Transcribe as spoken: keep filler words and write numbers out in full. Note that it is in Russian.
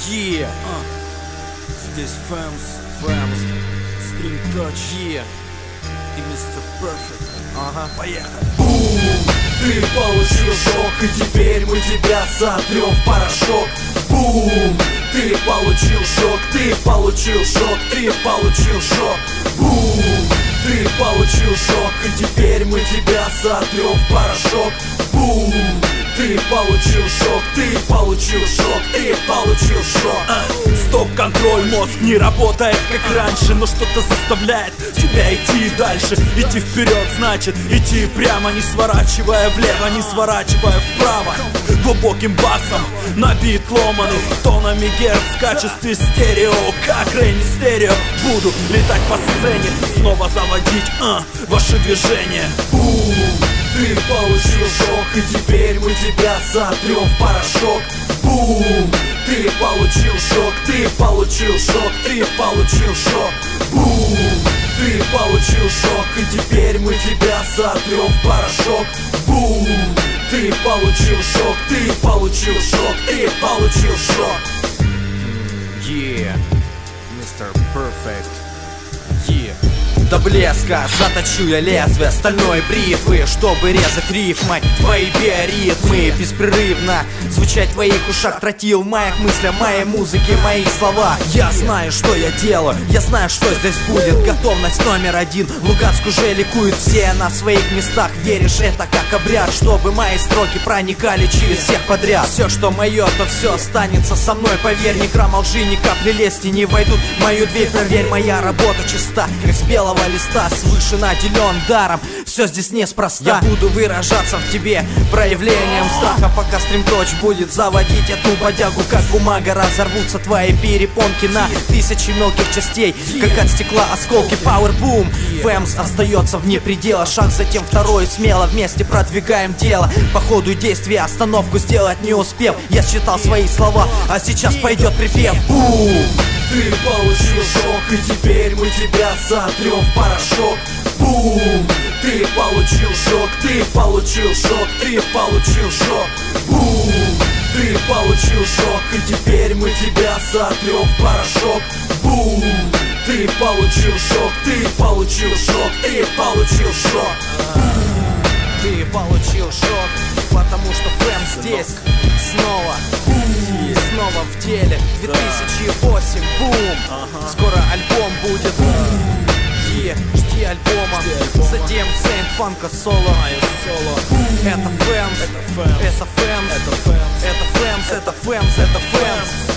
Yeah, uh. Здесь Фэмс, Фэмс, Стрим Touch, yeah. И мистер Perfect. Ага, поехали. Бум! Ты получил шок, и теперь мы тебя сотрем в порошок. Бум! Ты получил шок, ты получил шок, ты получил шок. Бум! Ты получил шок, и теперь мы тебя сотрем в порошок. Бум! Ты получил шок, ты получил шок, ты получил шок. а, Стоп-контроль, мозг не работает как раньше, но что-то заставляет тебя идти дальше. Идти вперед значит идти прямо, не сворачивая влево, не сворачивая вправо. Глубоким басом набит ломаный тонами герц в качестве стерео. Как Рэй Мистерио буду летать по сцене, снова заводить а, ваши движения. Бум! Ты получил шок, и теперь мы тебя сотрем в порошок. Бум! Ты получил шок, ты получил шок, ты получил шок. Бум! Ты получил шок, и теперь мы тебя сотрем в порошок. Бум! Ты получил шок, ты получил шок, ты получил шок. Yeah, мистер Perfect. Yeah. До блеска заточу я лезвие стальной бритвы, чтобы резать рифмой твои биоритмы. Беспрерывно звучать в твоих ушах, тротил в моих мыслях, моей музыке, мои слова. Я знаю, что я делаю, я знаю, что здесь будет. Готовность номер один, Луганск уже ликует, все на своих местах. Веришь, это как обряд, чтобы мои строки проникали через всех подряд. Все, что мое, то все останется со мной, поверь. Ни грамма лжи, ни капли лести не войдут в мою дверь, проверь. Моя работа чиста, как с белого листа, свыше наделен даром. Все здесь неспроста. Я буду выражаться в тебе проявлением страха, пока Стрим Touch будет заводить эту бодягу. Как бумага разорвутся твои перепонки на тысячи мелких частей, как от стекла осколки. Power Boom, Фэмс остается вне предела. Шаг, затем второй, смело вместе продвигаем дело. По ходу действия остановку сделать не успев, я считал свои слова, а сейчас пойдет припев. Бум! Ты получил шок, и теперь мы тебя сотрем в порошок. Бум! Ты получил шок, ты получил шок, ты получил шок. Бум! Ты получил шок, и теперь мы тебя сотрем в порошок. Бум! Ты получил шок, ты получил шок, ты получил шок. Ты получил шок, потому что Фэмс здесь снова. И снова в деле. Две тысячи восемь, бум. Скоро альбом будет. Е, жди альбома. Затем Сейнт Фанка соло. Это Фэмс, это Фэмс, это Фэмс, это Фэмс, это Фэмс, это Фэмс.